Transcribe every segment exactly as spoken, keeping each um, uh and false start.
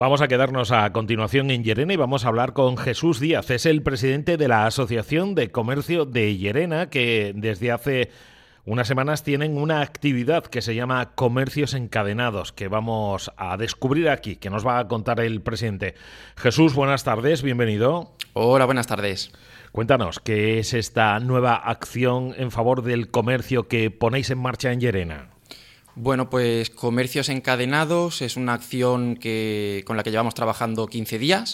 Vamos a quedarnos a continuación en Llerena y vamos a hablar con Jesús Díaz. Es el presidente de la Asociación de Comercio de Llerena, que desde hace unas semanas tienen una actividad que se llama Comercios Encadenados, que vamos a descubrir aquí, que nos va a contar el presidente. Jesús, buenas tardes, bienvenido. Hola, buenas tardes. Cuéntanos, ¿qué es esta nueva acción en favor del comercio que ponéis en marcha en Llerena? Bueno, pues Comercios Encadenados es una acción que, con la que llevamos trabajando quince días.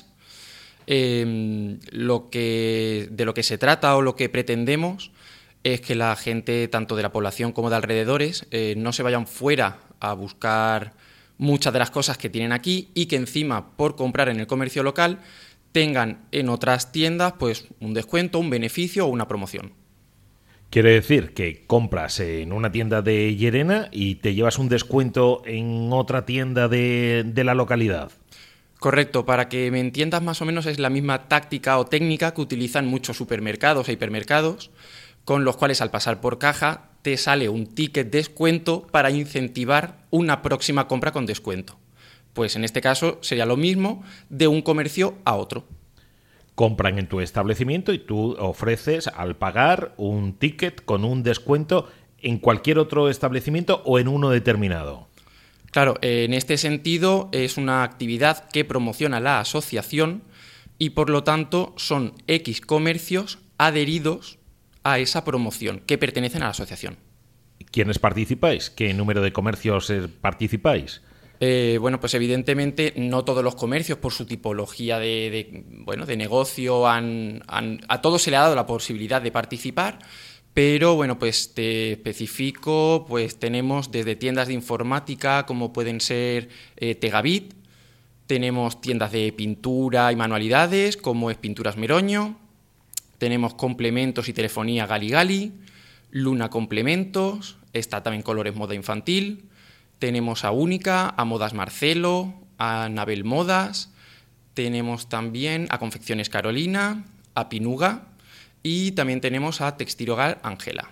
Eh, lo que, de lo que se trata o lo que pretendemos es que la gente, tanto de la población como de alrededores, eh, no se vayan fuera a buscar muchas de las cosas que tienen aquí y que encima, por comprar en el comercio local, tengan en otras tiendas pues un descuento, un beneficio o una promoción. Quiere decir que compras en una tienda de Llerena y te llevas un descuento en otra tienda de, de la localidad. Correcto, para que me entiendas más o menos es la misma táctica o técnica que utilizan muchos supermercados e hipermercados, con los cuales al pasar por caja te sale un ticket descuento para incentivar una próxima compra con descuento. Pues en este caso sería lo mismo de un comercio a otro. Compran en tu establecimiento y tú ofreces al pagar un ticket con un descuento en cualquier otro establecimiento o en uno determinado. Claro, en este sentido es una actividad que promociona la asociación y por lo tanto son X comercios adheridos a esa promoción que pertenecen a la asociación. ¿Quiénes participáis? ¿Qué número de comercios participáis? Eh, bueno, pues evidentemente no todos los comercios por su tipología de, de, bueno, de negocio, han, han, a todos se le ha dado la posibilidad de participar, pero bueno, pues te especifico, pues tenemos desde tiendas de informática como pueden ser eh, Tegavit, tenemos tiendas de pintura y manualidades como es Pinturas Meroño, tenemos complementos y telefonía Gali Gali, Luna Complementos, está también Colores Moda Infantil. Tenemos a Única, a Modas Marcelo, a Nabel Modas, tenemos también a Confecciones Carolina, a Pinuga y también tenemos a Textil Hogar Ángela.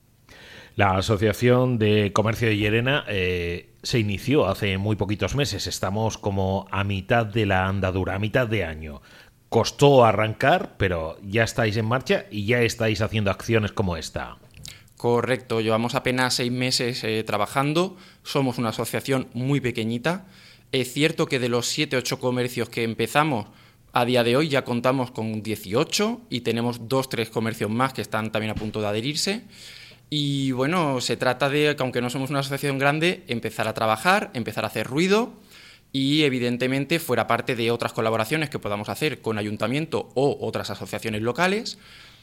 La Asociación de Comercio de Llerena eh, se inició hace muy poquitos meses. Estamos como a mitad de la andadura, a mitad de año. Costó arrancar, pero ya estáis en marcha y ya estáis haciendo acciones como esta. Correcto, llevamos apenas seis meses eh, trabajando, somos una asociación muy pequeñita. Es cierto que de los siete u ocho comercios que empezamos, a día de hoy ya contamos con dieciocho y tenemos dos o tres comercios más que están también a punto de adherirse. Y bueno, se trata de, que aunque no somos una asociación grande, empezar a trabajar, empezar a hacer ruido y evidentemente fuera parte de otras colaboraciones que podamos hacer con ayuntamiento o otras asociaciones locales,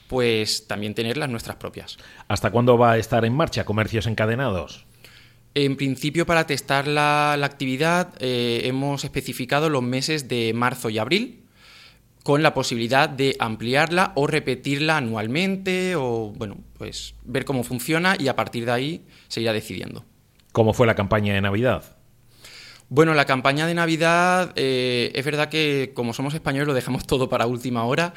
pues también tener las nuestras propias. ¿Hasta cuándo va a estar en marcha Comercios Encadenados? En principio, para testar la, la actividad, eh, hemos especificado los meses de marzo y abril, con la posibilidad de ampliarla o repetirla anualmente, o bueno, pues ver cómo funciona y a partir de ahí se irá decidiendo. ¿Cómo fue la campaña de Navidad? Bueno, la campaña de Navidad, eh, es verdad que como somos españoles lo dejamos todo para última hora.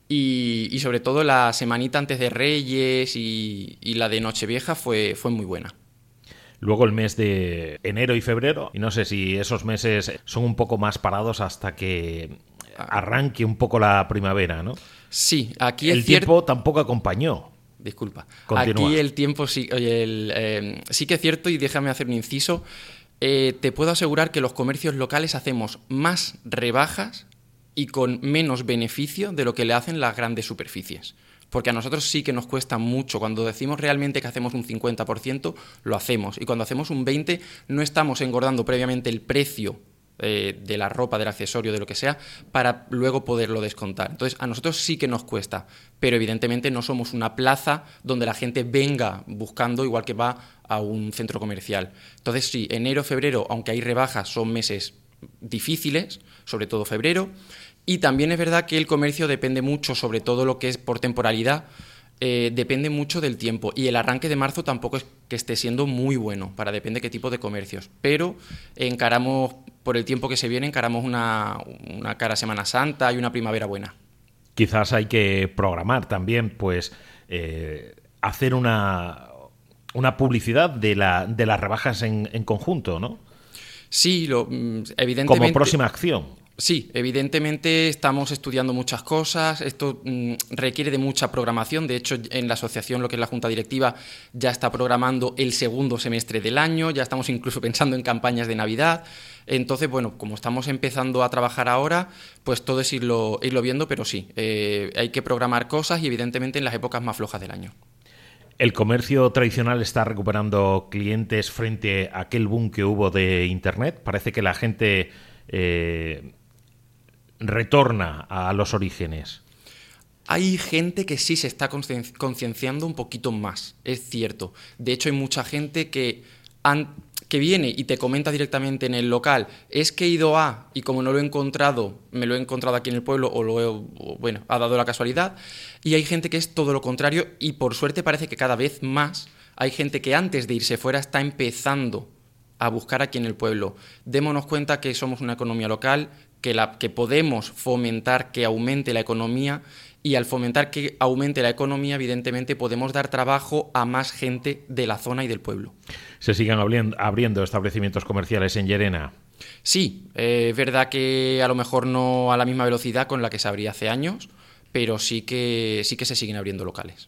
Y, y sobre todo la semanita antes de Reyes y, y la de Nochevieja fue, fue muy buena. Luego el mes de enero y febrero, y no sé si esos meses son un poco más parados hasta que arranque un poco la primavera, ¿no? Sí, aquí el es tiempo cierto... tampoco acompañó. Disculpa. Continúa. Aquí el tiempo sí, oye, el, eh, sí que es cierto, y déjame hacer un inciso, eh, te puedo asegurar que los comercios locales hacemos más rebajas y con menos beneficio de lo que le hacen las grandes superficies. Porque a nosotros sí que nos cuesta mucho. Cuando decimos realmente que hacemos un cincuenta por ciento, lo hacemos. Y cuando hacemos un veinte por ciento, no estamos engordando previamente el precio eh, de la ropa, del accesorio, de lo que sea, para luego poderlo descontar. Entonces, a nosotros sí que nos cuesta. Pero evidentemente no somos una plaza donde la gente venga buscando igual que va a un centro comercial. Entonces, sí, enero, febrero, aunque hay rebajas, son meses difíciles, sobre todo febrero, y también es verdad que el comercio depende mucho, sobre todo lo que es por temporalidad, eh, depende mucho del tiempo, y el arranque de marzo tampoco es que esté siendo muy bueno, para depende qué tipo de comercios, pero encaramos, por el tiempo que se viene, encaramos una, una cara Semana Santa y una primavera buena. Quizás hay que programar también, pues, eh, hacer una, una publicidad de, la, de las rebajas en, en conjunto, ¿no? Sí, lo, evidentemente... Como próxima acción. Sí, evidentemente estamos estudiando muchas cosas, esto mmm, requiere de mucha programación, de hecho en la asociación, lo que es la Junta Directiva, ya está programando el segundo semestre del año, ya estamos incluso pensando en campañas de Navidad, entonces bueno, como estamos empezando a trabajar ahora, pues todo es irlo, irlo viendo, pero sí, eh, hay que programar cosas y evidentemente en las épocas más flojas del año. ¿El comercio tradicional está recuperando clientes frente a aquel boom que hubo de Internet? Parece que la gente... Eh, retorna a los orígenes. Hay gente que sí se está concienciando un poquito más, es cierto. De hecho, hay mucha gente que, han, que viene y te comenta directamente en el local, es que he ido a, y como no lo he encontrado, me lo he encontrado aquí en el pueblo, o lo he, o, bueno, ha dado la casualidad. Y hay gente que es todo lo contrario, y por suerte parece que cada vez más hay gente que antes de irse fuera está empezando a buscar aquí en el pueblo. Démonos cuenta que somos una economía local, que, la, que podemos fomentar que aumente la economía, y al fomentar que aumente la economía, evidentemente podemos dar trabajo a más gente de la zona y del pueblo. ¿Se siguen abriendo, abriendo establecimientos comerciales en Llerena? Sí, eh, es verdad que a lo mejor no a la misma velocidad con la que se abría hace años, pero sí que, sí que se siguen abriendo locales.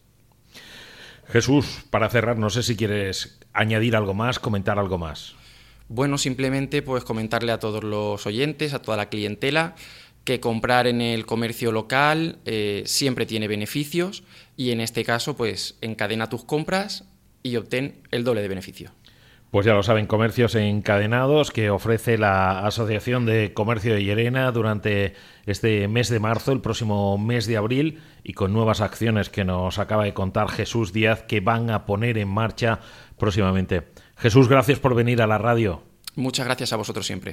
Jesús, para cerrar, no sé si quieres añadir algo más, comentar algo más. Bueno, simplemente pues comentarle a todos los oyentes, a toda la clientela, que comprar en el comercio local eh, siempre tiene beneficios y en este caso pues encadena tus compras y obtén el doble de beneficio. Pues ya lo saben, comercios encadenados que ofrece la Asociación de Comercio de Llerena durante este mes de marzo, el próximo mes de abril, y con nuevas acciones que nos acaba de contar Jesús Díaz que van a poner en marcha próximamente. Jesús, gracias por venir a la radio. Muchas gracias a vosotros siempre.